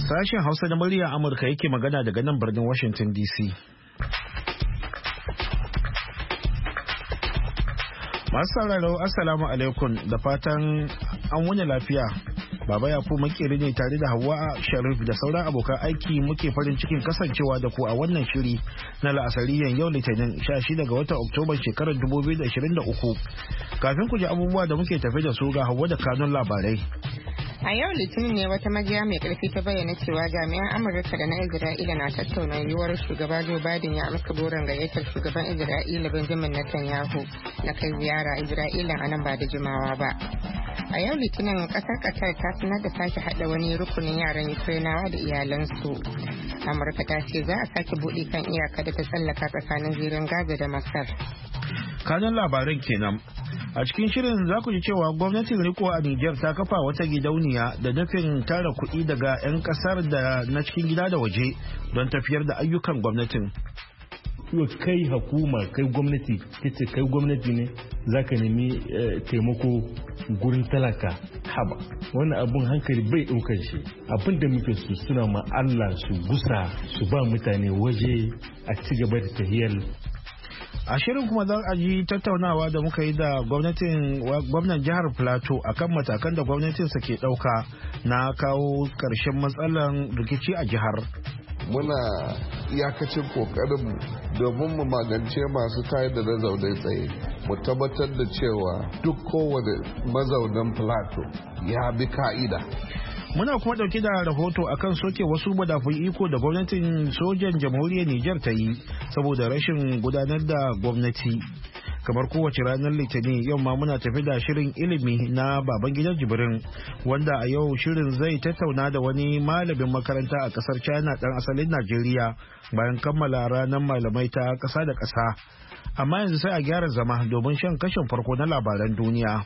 Sashen Hausa na muryar Amurka yake magana daga nan birnin Washington DC. Masu sauraro Assalamu alaikum da fatan an wuni lafiya. Baba Yakubu makeri ne tare da Hauwa Sharif da sauran abokan aiki muke farin cikin kasancewa da ku a wannan shiri na la'asariyan yau Litinin 16 ga watan Oktoba shekarar 2023. Kafin ku ji abubuwa da muke tafe da su ga Hauwa da kanun labarai. A yau Litinin ne wata majiya mai karfi ta bayyana cewa jami'an Amurka da na Isra'ila na tattauna yiwuwar shugaba Joe Biden ya amsa goron gayyatar shugaban Isra'ila Benjamin Netanyahu na kai ziyara Isra'ila a nan ba da jimawa ba. A yau Litinin kasar Qatar ta sanar da sake hada wani rukunin yaran Ukrainawa da iyalansu. Amurka ta ce za a sake buɗe kan iyaka da ta tsallaka tsakanin zirin Gaza da Masar. Kanan labaran kenan. A cikin shirin za ku ji cewa gwamnatin riko a Nijar ta kafa wata gidauniya da nufin tara kuɗi daga 'yan ƙasar da na cikin gida da waje don tafiyar da ayyukan gwamnatin. Kai hukuma kai gwamnati kace kai gwamnati ne zaka nemi taimako gurin talaka haba wannan abun hankali bai ɗaukar shi abin da muke su suna ma Allah su gusa su ba mutane waje a ci gaba da tahiyar. A shirin kuma za a ji tattaunawa da muka yi da gwamnan jihar Plateau akan matakan da gwamnatinsa ke ɗauka na kawo ƙarshen matsalan rikici a jihar. Muna iyakacin ƙoƙarinmu domin mu magance masu tayar da na zaune tsaye. Mu tabbatar da cewa duk kowane mazaunan Plateau ya bi ka'ida. Muna kuma dauke da rahoto akan soke wasu madafun iko da gwamnatin sojan jamhuriyar Nijar ta yi saboda rashin gudanar da gwamnati. Kamar kowace ranar Litinin yau ma muna tafi da shirin ilimi na baban gidan Jibrin wanda a yau shirin zai tattauna da wani malamin makaranta a kasar China dan asalin Najeriya bayan kammala ranar malamai ta kasa da kasa. Amma yanzu sai a gyara zama domin shan kashin farko na labaran duniya.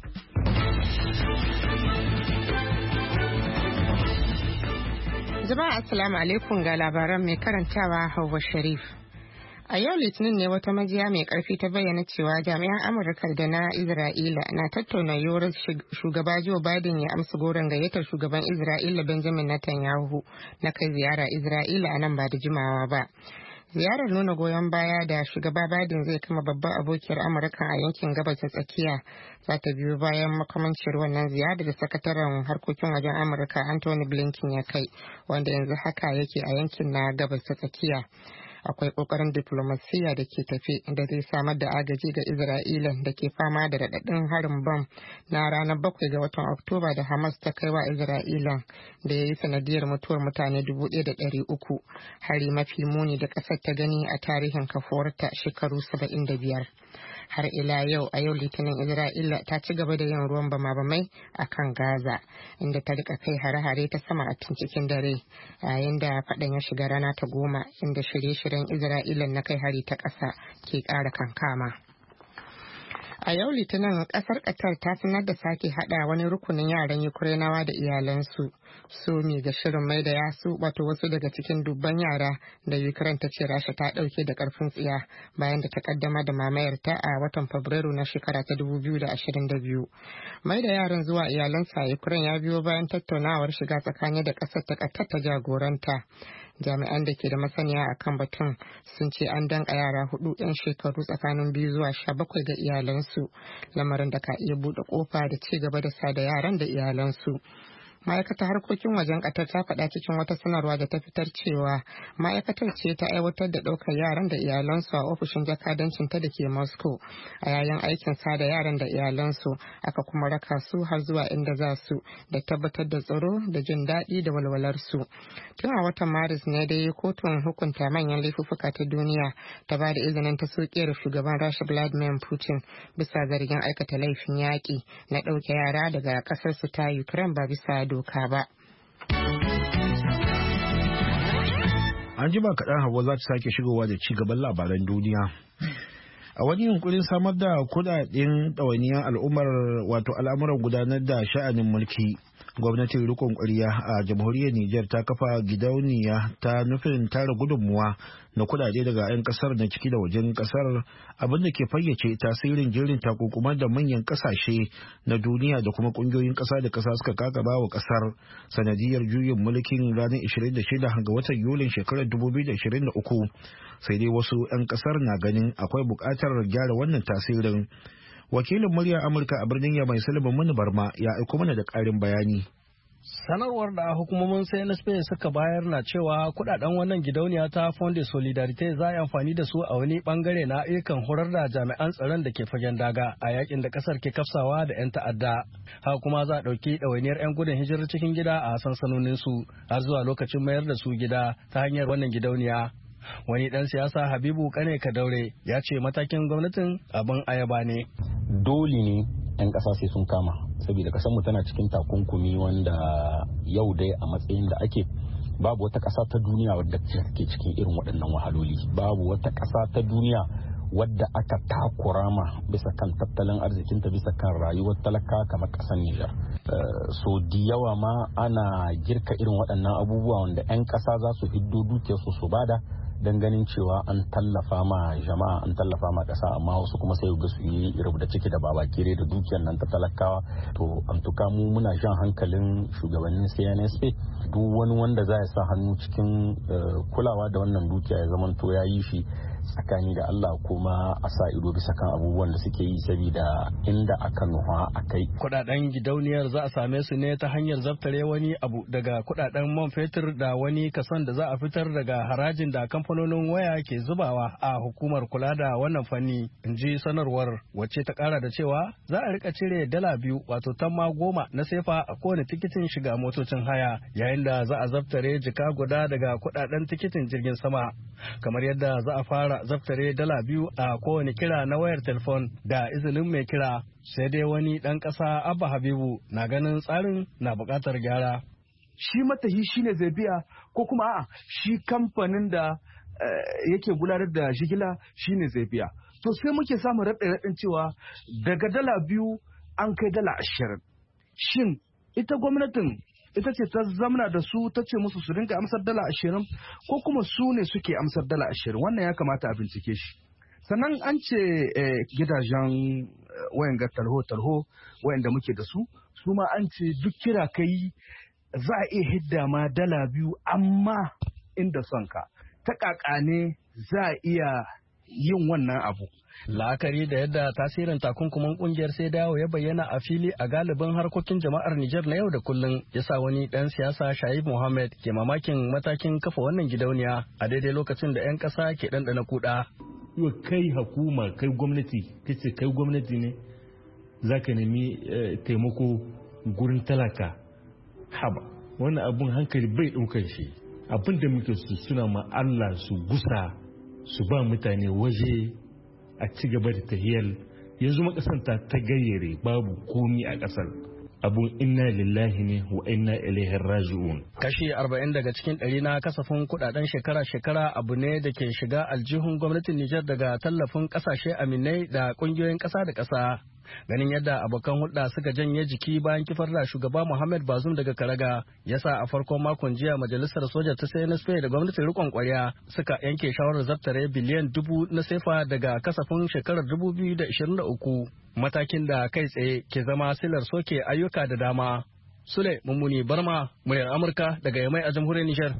Jama'a Assalamu alaikum ga labaran mai karantawa Hauwa Sharif. A yau Litinin ne wata majiya mai karfi ta bayyana cewa jami'an Amurka da na Isra'ila na tattauna yiwuwar shugaba Joe Biden ya amsa goron gayyatar shugaban Isra'ila Benjamin Netanyahu na kai ziyara Isra'ila a nan ba da jimawa ba. Ziyarar nuna goyon baya da shugaba Biden zai kama babban abokiyar Amurka a yankin gabas ta tsakiya za ta biyo bayan makamancin wannan ziyarar da sakataren harkokin wajen Amurka Anthony Blinken ya kai wanda yanzu haka yake a yankin na gabas ta tsakiya. Akwai kokarin diplomasiya da ke tafe da zai samar da agaji ga Isra'ila da ke fama da raɗaɗin harin bam na ranar 7 ga watan Oktoba da Hamas ta kai wa Isra'ila da ya yi sanadiyar mutuwar mutane 1,300 hari mafi muni da ƙasar ta gani a tarihin kafuwarta shekaru 75. Har ila yau a yau Litinin Isra'ila ta ci gaba da yin ruwan bama-bamai a kan Gaza inda ta rika kai hare-hare ta sama a tun cikin dare yayin da faɗan ya shiga rana ta 10 inda shirye-shiryen Isra'ila na kai hari ta ƙasa ke ƙara kankama. A yau Litinin kasar Qatar ta sanar da sake hada wani rukunin yaran Ukrainawa da iyalansu su mi ga shirin mai da yasu wato wasu daga cikin dubban yara da Ukraine ta ce Rasha ta dauke da karfin tsiya bayan da ta kaddama da mamayar ta a watan Fabrairu na shekara ta 2022. Mai da yaran zuwa iyalansa a Ukraine ya biyo bayan tattaunawar shiga tsakani da kasar ta Qatar ta jagoranta. Jami'an da ke da masaniya a kan batun sun ce an danka yara 4 'yan shekaru tsakanin 2 zuwa 17 ga iyalansu lamarin da ka iya buɗe kofa da ci gaba da sada yaran da iyalansu. Ma'aikatar harkokin wajen Qatar ta faɗa cikin wata sanarwa da ta fitar cewa ma'aikatar ce ta aiwatar da ɗaukar yaran da iyalansu a ofishin jakadancin ta da ke Moscow a yayin aikin sada yaran da iyalansu aka kuma raka su har zuwa inda za su da tabbatar da tsaro da jin daɗi da walwalarsu. Tun a watan Maris ne dai kotun hukunta manyan laifuffuka ta duniya ta ba da izinin ta soke da shugaban Rasha Vladimir Putin bisa zargin aikata laifin yaƙi na ɗauke yara daga ƙasarsu ta Ukraine ba bisa doka ba. An jima kaɗan Hauwa za ta sake shigowa da ci gaban labaran duniya. A wani yunkurin samar da kudaden ɗawainiyar al'ummar wato al'amuran gudanar da sha'anin mulki, gwamnatin rikon ƙwarya a jamhuriyar Nijar ta kafa gidauniya ta nufin tara gudunmuwa na kudade daga 'yan kasar na ciki da wajen kasar, abinda ke fayyace tasirin jerin takunkuman da manyan kasashe na duniya da kuma kungiyoyin kasa da kasa suka kakaba wa kasar sanadiyar juyin mulkin ranar 26 ga watan Yulin shekarar 2023. Sai dai wasu 'yan kasar na ganin akwai buƙatar gyara wannan tasirin. Wakilin muryar Amurka a birnin Yamai Sulaiman Muni Barma ya aiko mana da ƙarin bayani. Sanarwar da hukumomin CNSP suka bayar na cewa kudaden wannan gidauniya ta Fond de Solidarite za a yi amfani da su a wani bangare na ayyukan horar da jami'an tsaron da ke fagen daga a yakin da kasar ke kafsawa da 'yan ta'adda. Haka kuma za a ɗauki ɗawainiyar 'yan gudun hijirar cikin gida a sansanoninsu har zuwa lokacin mayar da su gida ta hanyar wannan gidauniya. Wani ɗan siyasa Habibu Kane Kadaure ya ce matakin gwamnatin abin ayaba ne. Dole ne 'yan ƙasa sai sun kama, saboda ƙasarmu tana cikin takunkumi wanda yau dai a matsayin da ake babu wata ƙasa ta duniya wadda ke cikin irin waɗannan wahaloli. Babu wata ƙasa ta duniya wadda aka takura ma bisa kan tattalin arzikinta, bisa kan rayuwar talaka kamar ƙasar Nijar. So da yawa ma ana girka irin waɗannan abubuwa wanda 'yan ƙasa za su hiddo dukiyarsu su bada don ganin cewa an tallafa ma jama'a, an tallafa ma ƙasa, amma wasu kuma sai ga su yi rubuta ciki da babakere da dukiyar nan ta talakawa. To an tuka mu muna jan hankalin shugabannin CNSP, duk wani wanda za ya sa hannu cikin kulawa da wannan dukiya ya zamanto ya yi shi tsakani da Allah, kuma a sa ido bisa kan abubuwan da suke yi, saboda inda aka nuha a kai. Kudaden gidauniyar za a same su ne ta hanyar zaftare wani abu daga kudaden man fetur da wani kason da za a fitar daga harajin da kamfanonin waya ke zubawa a hukumar kula da wannan fanni, in ji sanarwar, wacce ta kara da cewa za a rika cire $2 wato tamma 10 na sefa a kowane tikitin shiga motocin haya, yayin da za a zaftare jika guda daga kudaden tikitin jirgin sama, kamar yadda za a fara zaftare $2 a kowane kira na wayar telefon da izinin mai kira. Sai dai wani ɗan ƙasa Abba Habibu na ganin tsarin na buƙatar gyara. Shi matahi shi ne zai biya, ko kuma a'a shi kamfanin da yake gudanar da shigila shi ne zai biya. To sai muke samun raɗin cewa daga $2 an kai $20. Shin ita gwamnatin ita ce ta zamana da su ta ce musu su dinga amsar $20 ko kuma su ne suke amsar $20? Wannan ya kamata a bincike shi. Sannan an ce gidajen wayan ga talho wayanda muke da su ma an ce duk kira kai za a iya hidda ma $2, amma inda son ka ta kakane za a iya yin wannan abu. La'akari da yadda tasirin takunkuman kungiyar sai dawo ya bayyana a fili a galibin harkokin jama'ar Nijar na yau da kullum, yasa wani dan siyasa Shaib Mohammed ke mamakin matakin kafa wannan gidauniya a daidai lokacin da 'yan ƙasa ke ɗanɗana kuɗa. Yau kai hukuma, kai gwamnati, kace kai gwamnati ne za ka nemi taimako gurin talaka. Haba, wannan abun hankali bai ɗaukar shi. Abin da muke su suna ma Allah su gusa su ba mutane waje a ci gaba da tahiyar. Yanzu makasanta ta gayyare babu komi a ƙasar. Abun inna lillahi ne wa inna ilaihi raji'un. Kashi 40 daga cikin 100 na kasafin kudaden shekara-shekara abu ne da ke shiga aljihun gwamnatin Nijar daga tallafin kasashe aminai da kungiyoyin ƙasa da ƙasa. Ganin yadda abokan hulɗa suka janye jiki bayan kifar da shugaba Muhammad Bazoum daga karaga, yasa a farkon makon jiya majalisar soja ta CNSP da gwamnatin rikon kwarya suka yanke shawarar zaftare biliyan 1000 na sefa daga kasafin shekarar 2023, matakin da kai tsaye ke zama silar soke ayyuka da dama. Sule Mummuni Barma, muryar Amurka daga Yamai a jamhuriyar Nijar.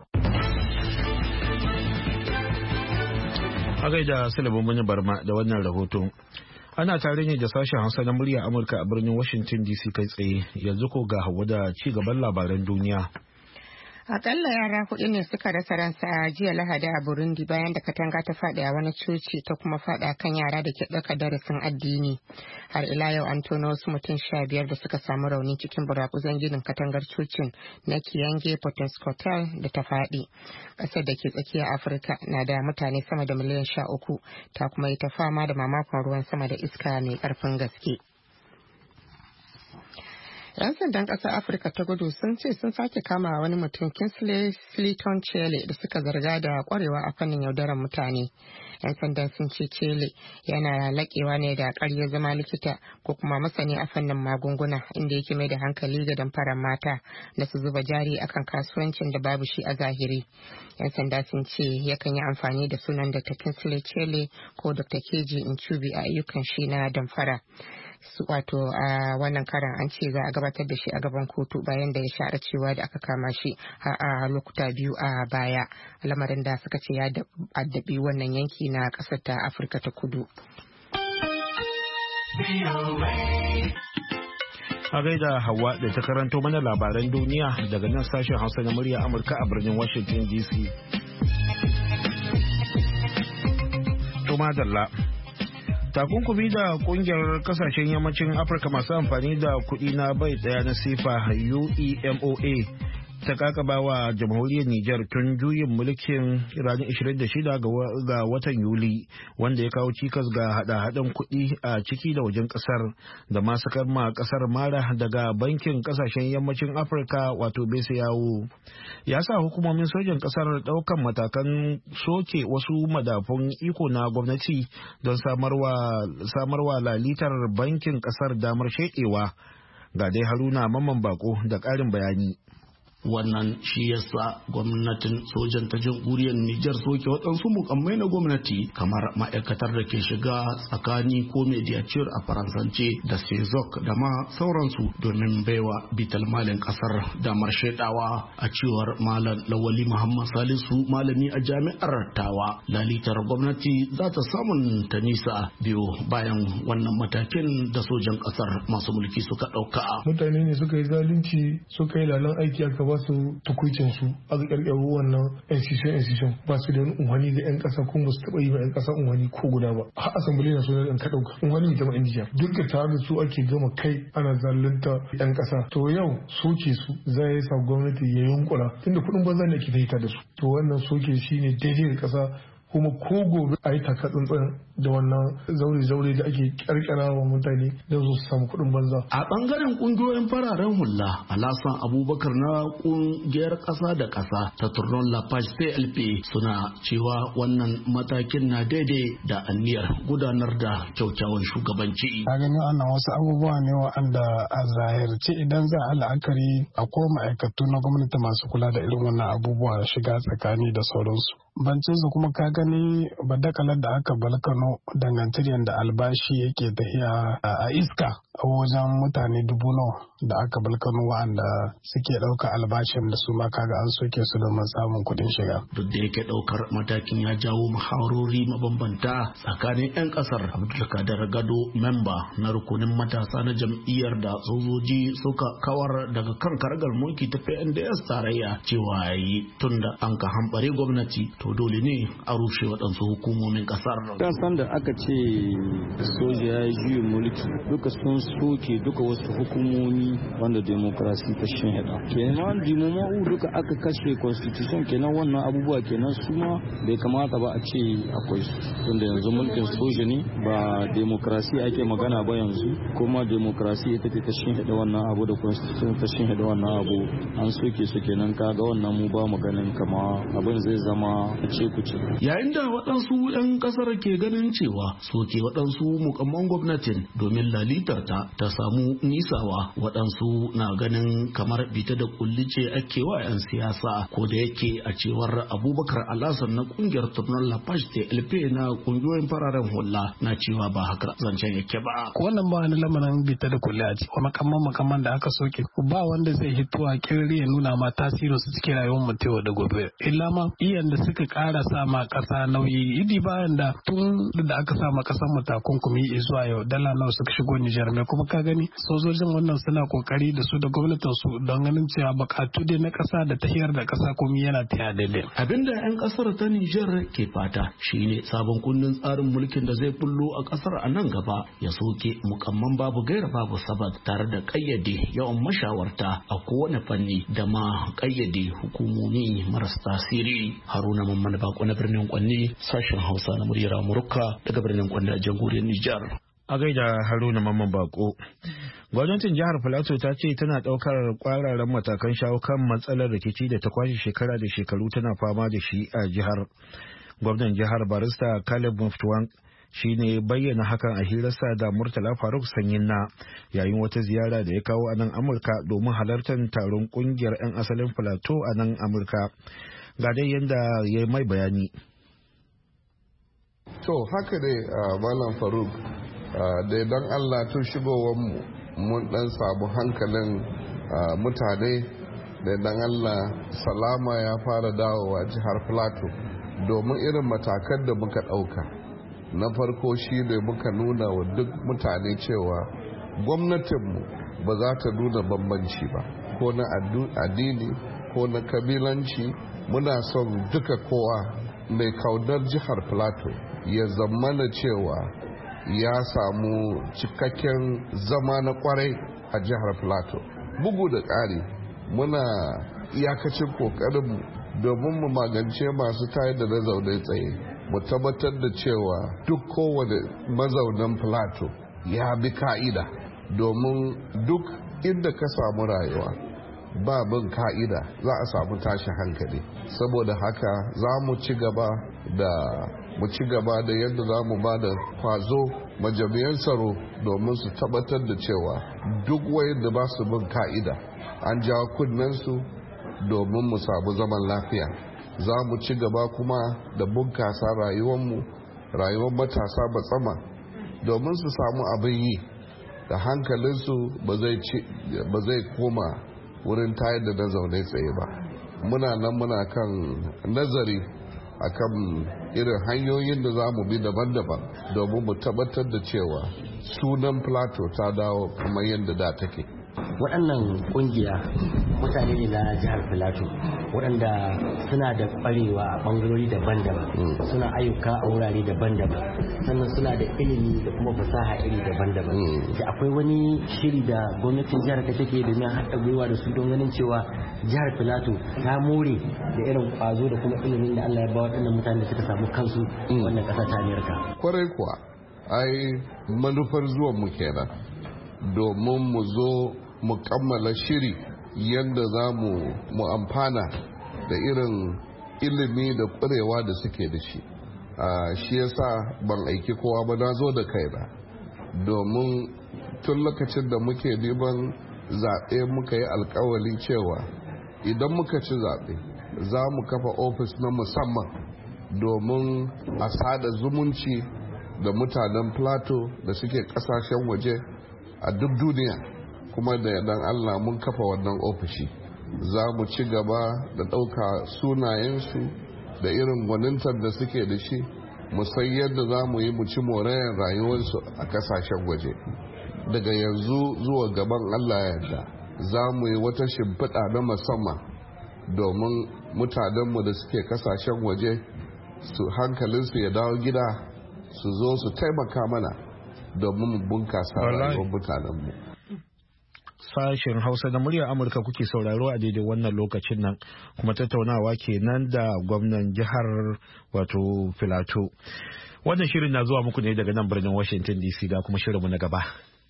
A gaida Sule Mummuni Barma da wannan rahoto. Ana tare ne da sashen Hausa na murya Amurka a birnin Washington DC kai tsaye, yanzu ko ga Hauwa da ci gaban labaran duniya. Akalla yara 4 ne suka rasa ransa a jiya Lahadi a Burundi bayan da katanga ta faɗi a wani coci ta kuma faɗa kan yara da ke ɗauka darasin addini. Har ila yau an tono wasu mutum 15 da suka samu rauni cikin burakuzan ginin katangar cocin na Kiyange Potoscotel da ta faɗi. Ƙasar da ke tsakiyar Afirka na da mutane sama da miliyan 13, ta kuma yi ta fama da mamakon ruwan sama da iska mai ƙarfin gaske. 'Yan sandan ƙasar Afirka ta Kudu sun ce sun sake kama wani mutum Kingsley Sliton Chele da suka zarga da kwarewa a fannin yaudarar mutane. 'Yan sandan sun ce Chele yana laƙewa ne da ƙaryar zama likita ko kuma masani a fannin magunguna, inda yake mai da hankali ga damfarar mata da su zuba jari akan kasuwancin da babu shi a zahiri. 'Yan sanda sun ce yakan yi amfani da sunan Dr. Kingsley Chele ko Dr. Keji Nchubi a ayyukan shi na damfara. Wato a wannan karan an ce za a gabatar da shi a gaban kotu bayan da ya shara cewa da aka kama shi a lokuta biyu a baya, lamarin da suka ce ya addabi wannan yanki na ƙasar ta Afirka ta Kudu. A gaida Hauwa da ta karanto mana labaran duniya daga nan sashen Hausa na murya Amurka a birnin Washington DC. To madalla. Takunkumi da kungiyar kasashen yammacin Afirka masu amfani da kuɗi na bai ɗaya na sefa UEMOA ta kakaba wa jamhuriyar Nijar tun juyin mulkin ranar 26 ga watan Yuli, wanda ya kawo cikas ga hada-hadan kuɗi a ciki da wajen ƙasar da masu kama ƙasar mara daga bankin ƙasashen yammacin Afirka wato BCAO. Ya sa hukumomin sojan ƙasar ɗaukan matakan soke wasu madafun iko na gwamnati don samarwa lalitar bankin ƙasar damar sheƙewa. Ga dai Haruna Mamman Bako da ƙarin bayani. Wannan shi yasa gwamnatin sojan ta jamhuriyar Nijar soke waɗansu mukammai na gwamnati kamar ma'aikatar da ke shiga tsakani ko mediatur a faransance da sezok da ma sauransu domin baiwa bital malin ƙasar damar shaidawa. A cewar Malam Lawali Muhammad Salisu, malami a jami'ar Tawa, lalitar gwamnati za ta samun ta nisa biyu bayan wannan matakin da sojan ƙasar masu mulki suka ɗauka. Mutane ne suka yi zalunci, suka yi lalan aiki aka ba su tukuicin su aka ƙarƙaro wannan institution ba su da wani unhani ga 'yan ƙasa kuma su taɓa yi wa 'yan ƙasa unhani ko guda ba. Har asambili na sunan ɗan ka ɗauka unhani ta ma'in jiya duk da tare da su ake gama kai ana zalunta 'yan ƙasa. To yau soke su za ya sa gwamnati ya yunkura tunda kuɗin banza ne ake fahimta da su. To wannan soke shi ne daidai da ƙasa kuma ko gobe a yi taka tsantsan da wannan zaure-zaure da ake karkara wa mutane don su samu kuɗin banza. A ɓangaren ƙungiyoyin fararen hula, Alasan Abubakar na ƙungiyar ƙasa da ƙasa ta Tournon La Page CLP suna cewa wannan matakin na daidai da anniyar gudanar da kyaukyawan shugabanci. A gani wannan wasu abubuwa ne wa'anda a zahirce idan za a la'akari akwai ma'aikatu na gwamnati masu kula da irin wannan abubuwa shiga tsakani da sauransu. Bancin su kuma ka gani badakalar da aka balkano dangantar da albashi yake tafiya a iska a wajen mutane 10,000 da aka balkano wa'anda suke ɗauka albashin da su ma kaga an soke su domin samun kuɗin shiga. Duk da yake ɗaukar matakin ya jawo muhawarori mabambanta tsakanin 'yan ƙasar. Abdulkadir Gado, memba na rukunin matasa na jam'iyyar da sojoji suka kawar daga kan karagar mulki ta PNDS tarayya, cewa yayi tun da an ka hambare gwamnati to dole ne a rushe waɗansu hukumomin ƙasar. Kasan da aka ce soja ya yi juyin mulki duka sun soke duka wasu hukumomi wanda demokrasi ta shinhida. Kenan dimoma'u duka aka kashe constitution, kenan wannan abubuwa kenan su ma bai kamata ba a ce akwai su. Tunda yanzu mulkin soja ne ba demokrasi ake magana ba yanzu, kuma demokrasi ita ce ta shinhida wannan abu da constitution ta shinhida wannan abu an soke su, kenan kaga wannan mu ba mu ganin kama abin zai zama ce kuce. Yayin da waɗansu 'yan ƙasar ke ganin cewa soke waɗansu mukamman gwamnatin domin lalitar ta samu nisawa, waɗansu na ganin kamar bita da kulli ce ake wa 'yan siyasa, ko da yake a cewar Abubakar Alasan na kungiyar Tournon La Page TLP na kungiyoyin fararen hula na cewa ba haka zancen yake ba. Wannan ba wani lamarin bita da kulli a ciki. Makamman da aka soke ba wanda zai hitowa kirri ya nuna ma tasirin su cikin rayuwar mutewa da gobe. Illa ma iyan da suka ƙara sa ma ƙasa nauyi idi bayan da tun da aka sa ma ƙasar mu takunkumi zuwa yau dala nawa suka shigo Nijar, mai kuma ka gani sojojin wannan suna kokari da su da gwamnatin su don ganin cewa bukatu dai na ƙasa da tahiyar da ƙasa komai yana taya daidai. Abinda 'yan ƙasar ta Nijar ke fata shine sabon kundin tsarin mulkin da zai bullo a ƙasar a nan gaba ya soke mukamman babu gaira babu sabab tare da ƙayyade yawan mashawarta a kowane fanni da ma ƙayyade hukumomi marasa tasiri. Haruna Mamman Bako na birnin Kwanne, sashen Hausa na muryar Amurka daga birnin Kwanne a jamhuriyar Nijar. A gaida Haruna Mamman Bako. Gwamnatin jihar Filato ta ce tana ɗaukar ƙwararren matakan shawo kan matsalar rikici da ta kwashe shekara da shekaru tana fama da shi a jihar. Gwamnan jihar Barista Caleb Mutfwang shi ne bayyana hakan a hirarsa da Murtala Faruk Sanyinna yayin wata ziyara da ya kawo a nan Amurka domin halartar taron ƙungiyar 'yan asalin Filato a nan Amurka. Ga dai yadda ya yi mai bayani. To haka dai Malam Faruk da idan Allah tun shigowarmu mun dan samu hankalin mutane da idan Allah salama ya fara dawowa jihar Plateau domin irin matakan da muka ɗauka. Na farko shi ne muka nuna wa duk mutane cewa gwamnatinmu ba za ta nuna bambanci ba ko na addini ko na kabilanci. Muna son duka kowa mai kaunar jihar Plateau ya zammana cewa ya samu cikakken zama na kwarai a jihar Plateau. Bugu da ƙari muna iyakacin ƙoƙarinmu domin mu magance masu tayar da na zaune tsaye, mu tabbatar da cewa duk kowane mazaunan Plateau ya bi ka'ida, domin duk inda ka samu rayuwa ba bin ka'ida za a samu tashi hankali. Saboda haka za mu ci gaba da yadda za mu ba da kwazo majami'an tsaro domin su tabbatar da cewa duk wayanda ba su bin ka'ida an jawo kunnensu domin mu samu zaman lafiya. Za mu ci gaba kuma da bunkasa rayuwar matasa batsama domin su samu abin yi da hankalinsu ba zai koma wurin tayar da na zaune tsaye ba. Muna nan muna kan nazari akan irin hanyoyin da za mu bi daban-daban domin mu tabbatar da cewa sunan Plateau ta dawo kamar yadda da take. Waɗannan ƙungiya mutane ne na jihar Filato waɗanda suna da ƙwarewa a ɓangarori daban-daban, suna ayyuka a wurare daban-daban, sannan suna da ilimi da kuma fasaha iri daban-daban. Da akwai wani shiri da gwamnatin jihar ta take domin haɗa gwiwa da su don ganin cewa jihar Filato ta more da irin ƙwazo da kuma ilimin da Allah ya ba waɗannan mutane da suka samu kansu wannan ƙasa ta Amerika. Kwarai kuwa, ai manufar zuwan mu kenan domin mu zo mu kammala shiri yadda za mu amfana da irin ilimi da ƙwarewa da suke da shi. Shi yasa ban aiki kowa ba, na zo da kaina domin tun lokacin da muke neman zaɓe muka yi alkawali cewa idan muka ci zaɓe za mu kafa ofis na musamman domin a sada zumunci da mutanen Plateau da suke ƙasashen waje a duk duniya. Kuma da yardan Allah mun kafa wannan ofishi. Za mu ci gaba da ɗauka sunayensu da irin gwanintar da suke da shi, mu san yadda za mu yi mu ci morayen rayuwarsu a kasashen waje. Daga yanzu zuwa gaban Allah yarda za mu yi wata shimfiɗa na musamman domin mutanenmu da suke kasashen waje su hankalinsu ya dawo gida su zo su taimaka mana domin mu bunkasa rayuwar mutanenmu. Sashen Hausa na muryar Amurka kuke sauraro a daidai wannan lokacin nan, kuma tattaunawa kenan da gwamnan jihar wato Filato. Wannan shirin na zuwa muku ne daga nan birnin Washington DC, ga kuma shirinmu na gaba.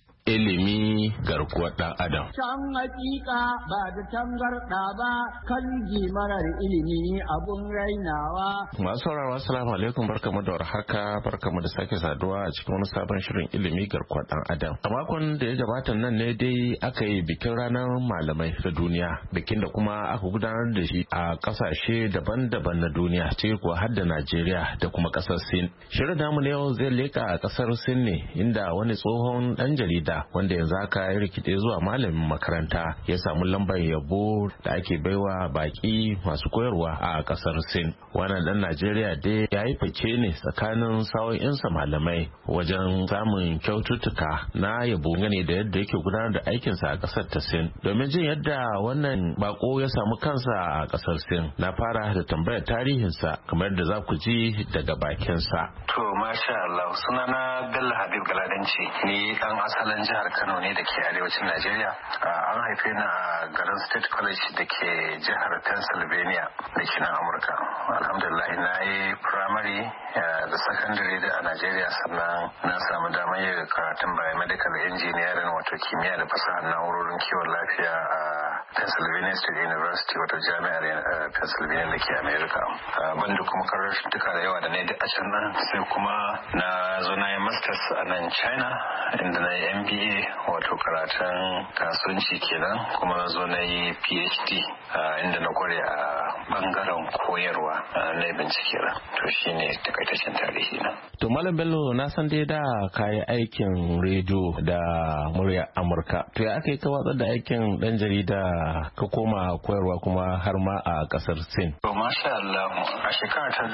Ilimi garkuwar ɗan adam. Can hakika ba da tangarɗa ba, kan marar ilimi abun rainawa. Masu sauraro assalamu alaikum, barkamu da warhaka, barkamu da sake saduwa a cikin wani sabon shirin ilimi garkuwar ɗan adam. A makon da ya gabata nan ne dai aka yi bikin ranar malamai ta duniya, bikin da kuma aka gudanar da shi a ƙasashe daban-daban na duniya, ciki kuwa har da Najeriya da kuma ƙasar Sin. Shirin namu na yau zai leƙa a ƙasar Sin ne, inda wani tsohon ɗan jarida wanda yanzu haka ya rikide zuwa malamin makaranta ya samu lambar yabo da ake baiwa baki masu koyarwa a kasar Sin. Wannan dan Najeriya dai ya yi fice ne tsakanin sa'o'insa malamai wajen samun kyaututtuka na yabo gane da yadda yake gudanar da aikinsa a kasar ta Sin. Domin jin yadda wannan bako ya samu kansa a kasar Sin, na fara da tambayar tarihinsa kamar yadda za ku ji daga bakinsa. To masha Allah, sunana Bello Habib Galadanci, ni dan asalin jihar Kano ne da ke arewacin Najeriya. An haife ni a garin State College da ke jihar Pennsylvania da ke nan Amurka. Alhamdulillah na yi primary da secondary da a Najeriya, sannan na samu damar yin karatun biomedical engineering wato kimiyya da fasahar na'urorin kiwon lafiya a Pennsylvania State University wato jami'ar Pennsylvania da ke America. Banda kuma karatuka da yawa da na yi a can nan, sai kuma na zo na yi masters a nan China inda na yi MBA wato karatun kasuwanci kenan, kuma na zo na yi PhD inda na kware a bangaren koyarwa na bincike na. To shine takaitaccen tarihi na. To Malam Bello, na san dai da kayi aikin rediyo da murya Amurka. To ya aka yi ka watsar da aikin dan jarida ka koma koyarwa kuma har ma a kasar Sin? To masha Allah, a shekara ta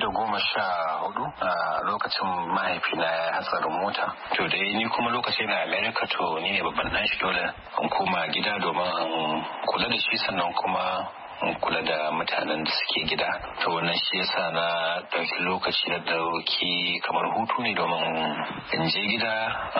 2014 a lokacin mahaifina ya hatsarin mota. To da ni kuma lokacin na America, to ni ne babban dan shi, dole in koma gida domin in kula da shi, sannan kuma kula da mutanen da suke gida. To wannan shi yasa na ɗauki lokaci da dauki kamar hutu ne domin in je gida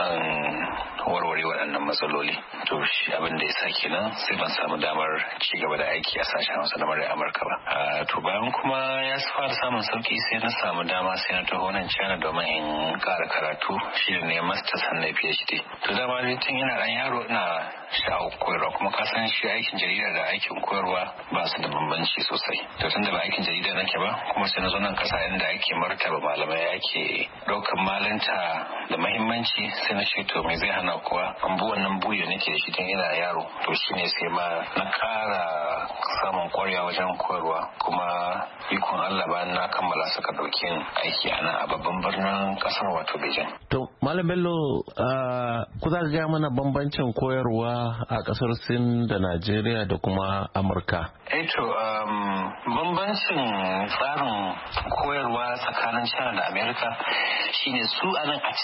warware waɗannan matsaloli. To shi abin da yasa kenan sai ban samu damar ci gaba da aiki a sashen Hausa na murya Amurka ba. To bayan kuma ya fara samun sauki sai na samu dama sai na taho nan China domin in ƙara karatu, shi ne masters and PhD. To dama dai tun ina ɗan yaro ina sha'awar koyarwa, kuma ka san shi aikin jarida da aikin koyarwa ba su da bambanci sosai. To tun da ba aikin jarida nake ba, kuma sai na zo nan kasa inda ake martaba malamai, ake ɗaukar malanta da mahimmanci, sai na ce to me zai hana kuwa an bu wannan buya nake da shi tun ina yaro. To shine sai ma na ƙara samun ƙwarewa wajen koyarwa, kuma ikon Allah bayan na kammala suka ɗauki aiki a nan a babban birnin ƙasar wato Beijing. To Malam Bello, ku za ka gaya mana bambancin koyarwa a ƙasar Sin da Najeriya da kuma Amurka? To bambancin tsarin koyarwa tsakanin China da Amerika shine su anan a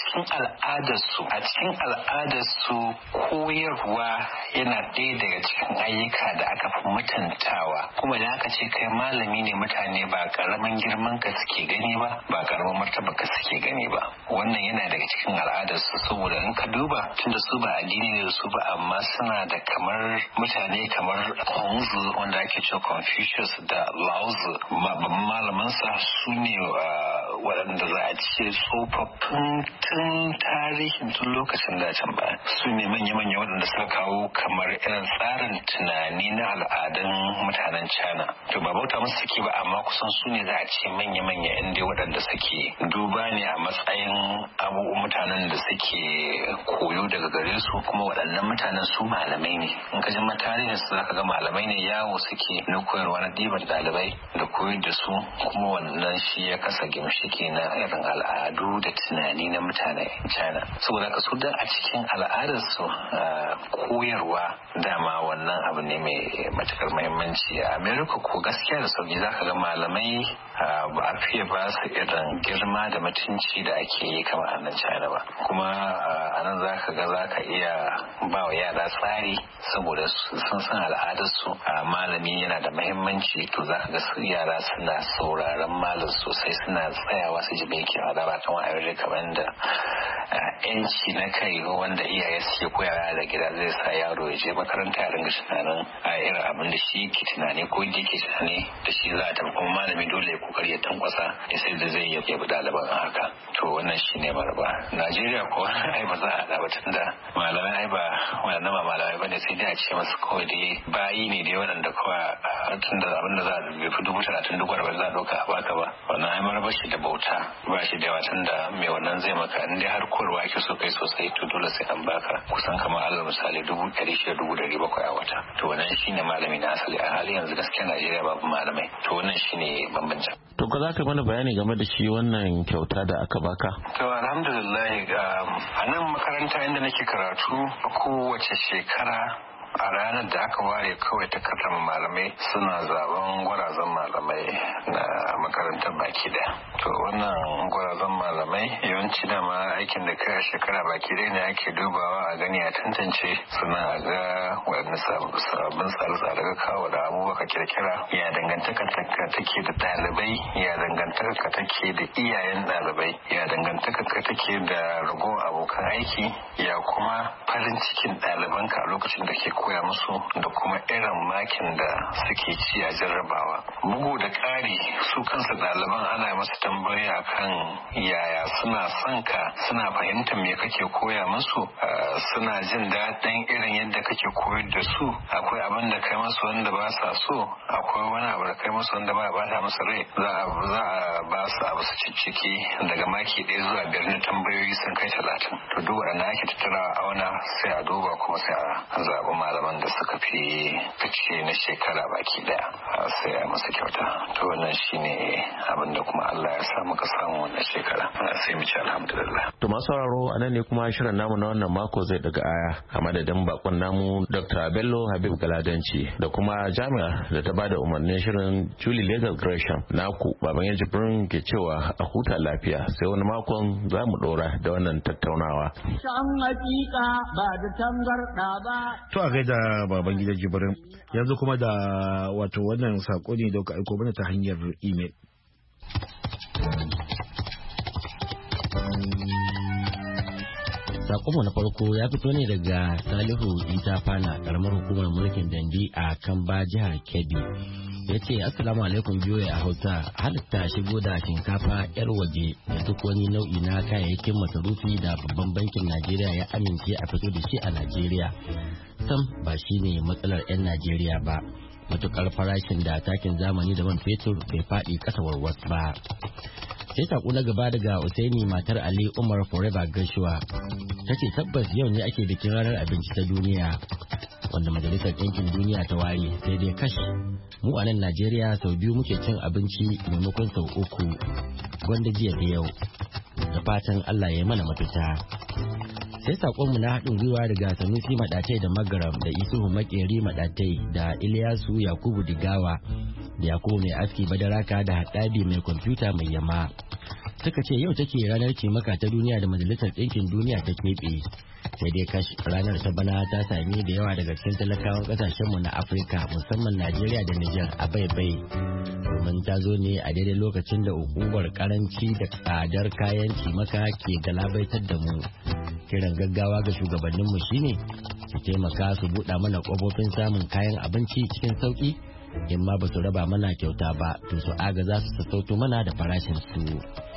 cikin al'adarsu koyarwa yana ɗaya daga cikin ayyuka da aka fi mutuntawa, kuma da aka ce kai malami ne mutane ba karamin girman ka suke gani ba karamin martaba ka suke gani ba. Wannan yana daga cikin al'adarsu, saboda in ka duba tunda su ba addini ne su ba, amma suna da kamar mutane kamar Konzu wanda ake cewa Confucius da Laozi, malamansa su ne waɗanda za a ce tsofaffin tun tarihin tun lokacin da can baya, su ne manya-manya waɗanda suka kawo kamar irin tsarin tunani na al'adun mutanen China. To ba bauta musu suke ba, amma kusan su ne za a ce manya-manya inda waɗanda suke duba ne a matsayin abubuwan mutanen da suke koyo daga gare su, kuma waɗannan mutanen su malamai ne. In ka ji tarihin su zaka ga malamai ne, yawo suke na koyarwa na ɗiban ɗalibai da koyar da su, kuma wannan shi ya kasa gimshiki na irin al'adu da tunani na mutanen China. Saboda ka su da a cikin al'adarsu koyarwa dama wannan abu ne mai matukar muhimmanci. A America ko gaskiya da sauki zaka ga malamai ba a fiye ba su irin girma da mutunci da ake yi kamar a nan China ba. Kuma a nan zaka ga zaka iya ba wa yara tsari, saboda sun san al'adarsu malami yana da muhimmanci. To zaka ga su yara suna sauraron malam sosai, suna tsayawa su ji me yake faɗa, ba kamar a kamar da yanci na kai wanda iyaye suke koyawa da gida zai sa yaro ya je makaranta ya ringa tunanin a irin abin da shi ke tunani ko da yake tunani da shi za a tafi, kuma malami dole ya kokari ya tankwasa ya sai da zai yabi ɗaliban a haka. To wannan shi ne maraba. Najeriya ko ai ba za a haɗa ba, tunda malamai ai ba waɗannan ba malamai ba ne, sai dai a ce masu kawai dai bayi ne dai waɗanda kawai tunda abin da za a bai fi 30,000 duk wani za a ɗauka a baka ba. Wannan ai maraba shi da bauta ba shi da yawa, tunda mai wannan zai maka in dai har koyarwa ake so kai sosai, to dole sai an baka kusan kamar alal misali 600,000 700,000 a wata. To wannan shine malami na asali. A hali yanzu gaskiya Najeriya babu malamai. To wannan shine bambancin. To ka za ka mana bayani game da shi wannan kyauta da aka baka? To alhamdulillah, a nan makaranta inda nake karatu kowace shekara a ranar da aka ware kawai ta karrama malamai suna zaben gwarazan malamai na makarantar baki da. To wannan gwarazan malamai yawanci dama aikin da kai a shekara baki dai ne ake dubawa a gani a tantance suna ga wani sabbin tsare-tsare ga kawo da abubuwa kirkira, ya dangantaka take da ɗalibai, ya dangantaka take da iyayen ɗalibai, ya dangantaka take da ragowar abokan aiki, ya kuma farin cikin ɗalibanka a lokacin da ke koya musu da kuma irin makin da suke ci a jarrabawa. Bugu da ƙari su kansu ɗaliban ana masu tambayoyi akan yaya suna son ka, suna fahimtar me kake koya musu, suna jin daɗin irin yadda kake koyar da su, akwai abin da kai masu wanda ba sa so, akwai wani abu da kai masu wanda ba ta musu rai, za a ba su abu su cicciki daga maki 1 zuwa 5 na tambayoyi sun kai 30. To duk waɗanda ake tattara a auna sai a duba kuma sai a zaɓi malaman da suka fi fice na shekara baki daya sai a masa kyauta. To wannan shine abin da kuma Allah ya sa muka samu wannan shekara, sai mu ci alhamdulillah. To masu sauraro anan ne kuma shirin namu na wannan mako zai daga aya a madadin bakon namu Dr. Bello Habib Galadanci da kuma jami'a da ta bada umarnin shirin Julie Legal Gresham. Naku baban ya jibrin ke cewa a huta lafiya sai wani makon za mu dora da wannan tattaunawa. Shan hakika ba da tangarda ba. To a gaida baban gida jibrin, yanzu kuma da wato wannan sako ne da aiko mana ta hanyar email. Sakonmu na farko ya fito ne daga Salihu Isa Fana, karamar hukumar mulkin Dandi a Kamba, jihar Kebbi. Ya ce, Assalamu alaikum biyoyi a Hausa, halitta shigo da shinkafa 'yar waje da duk wani nau'i na kayayyakin masarufi da babban bankin Najeriya ya amince a fito da shi a Najeriya. Sam ba shi ne matsalar 'yan Najeriya ba. Matukar farashin da takin zamani da man fetur bai faɗi ƙasa warwas ba. Sai saƙo na gaba daga Usaini matar Ali Umar Forever Gashuwa ta ce tabbas yau ne ake bikin ranar abinci ta duniya wanda majalisar ɗinkin duniya ta ware, sai dai kash mu a nan Najeriya sau 2 muke cin abinci maimakon sau 3, gwanda jiya da yau. Da fatan Allah ya yi mana mafita. Sai saƙonmu na haɗin gwiwa daga Sanusi Maɗatai da Magaram da Isuhu Makeri Maɗatai da Iliyasu Yakubu Digawa da Yakubu Mai Aski Badaraka da Haɗabi Mai Kwamfuta Mai Yama. Suka ce yau take ranar cimaka ta duniya da Majalisar Ɗinkin Duniya ta keɓe. Sai dai kash ranar ta bana ta sami da yawa daga cikin talakawan ƙasashenmu na Afirka musamman Najeriya da Nijar a baibai. Domin ta zo ne a daidai lokacin da ukubar karanci da tsadar kayan cimaka ke galabaitar da mu. Kiran gaggawa ga shugabanninmu shine su taimaka su buɗa mana ƙofofin samun kayan abinci cikin sauƙi, in ma ba su raba mana kyauta ba to su agaza su sassauto mana da farashin su.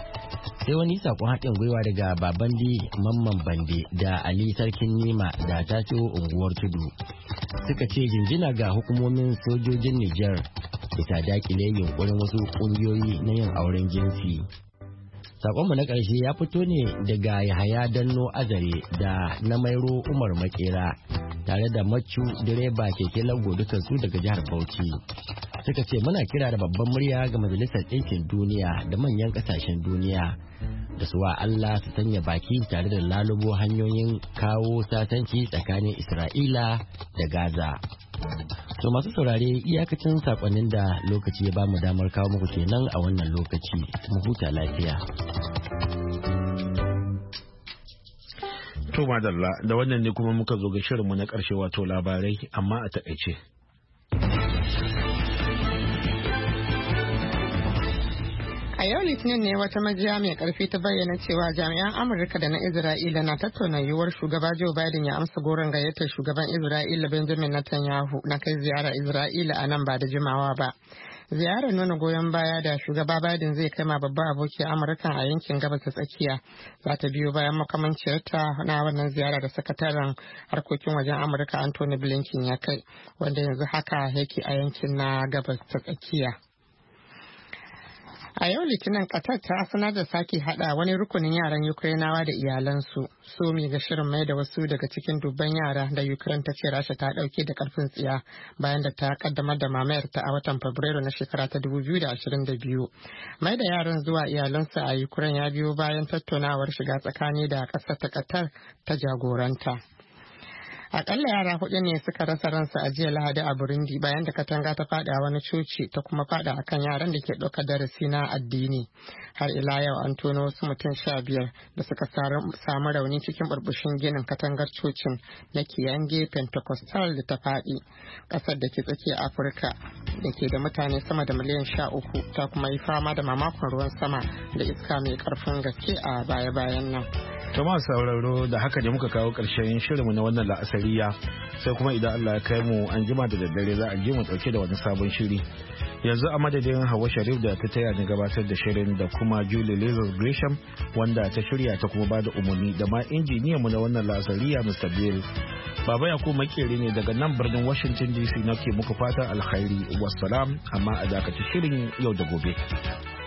Sai wani sakon haɗin gwiwa daga Babandi Mamman Bande da Ali Sarkin Nima da Tasiu Unguwar Tudu suka ce jinjina ga hukumomin sojojin Nijar bisa dakile yunkurin wasu ƙungiyoyi na yin auren jinsi. Sakonmu na ƙarshe ya fito ne daga Yahaya Danno Azare da na Mairo Umar Makera tare da Macu direba keke Lago dukansu daga jihar Bauchi. Suka ce muna kira da babban murya ga Majalisar Ɗinkin Duniya da manyan ƙasashen duniya da suwa Allah su sanya baki tare da lalubo hanyoyin kawo sasanci tsakanin Isra'ila da Gaza. To masu saurare iyakacin sakonnin da lokaci ya bamu damar kawo muku kenan a wannan lokaci, mu huta lafiya. To madalla, da wannan ne kuma muka zo ga shirinmu na ƙarshe wato labarai amma a taƙaice. A yau Litinin ne wata majiya mai karfi ta bayyana cewa jami'an Amurka da na Isra'ila na tattauna yiwuwar shugaba Joe Biden ya amsa goron gayyatar shugaban Isra'ila Benjamin Netanyahu na kai ziyara Isra'ila a nan ba da jimawa ba. Ziyarar nuna goyon baya da shugaba Biden zai kai ma babban abokin Amurka a yankin gabas ta tsakiya za ta biyo bayan makamanciyarta na wannan ziyara da sakataren harkokin wajen Amurka Anthony Blinken ya kai, wanda yanzu haka yake a yankin na gabas ta tsakiya. A yau Litinin Qatar ta sanar da sake hada wani rukunin yaran Ukrainawa da iyalansu. Somi ga shirin mai da wasu daga cikin dubban yara da Ukraine ta ce Rasha ta dauke da karfin tsiya bayan da ta kaddamar da mamayar ta a watan Fabrairu na shekara ta 2022. Mai da yaran zuwa iyalansu a Ukraine ya biyo bayan tattaunawar shiga tsakani da kasar ta Qatar ta jagoranta. Akalla yara 4 ne suka rasa ransu a jiya Lahadi a Burundi bayan da katanga ta fada wani coci ta kuma fada akan yaran da ke ɗaukar darasi na addini. Har ila yau an tono wasu mutum 15 da suka samu rauni cikin burbushin ginin katangar cocin na Kiyange Pentecostal da ta fadi. Ƙasar da ke tsakiyar Afirka da ke da mutane sama da miliyan 13 ta kuma yi fama da mamakon ruwan sama da iska mai karfin gaske a baya-bayan nan. Thomas sauraro da haka da muka kawo ƙarshen shirinmu na wannan la'asariya sai kuma idan Allah ya kai mu an jima da daddare za a je mu ɗauke da wani sabon shiri. Yanzu a madadin Hawa Sharif da ta taya ni gabatar da shirin da kuma Julie Lazarus Gresham wanda ta shirya ta kuma bada umarni da ma injiniyanmu na wannan la'asariya Mr. Bill. Baba Yakubu Makeri ne daga nan birnin Washington DC nake muku fatan alkhairi wassalam amma a dakaci shirin yau da gobe.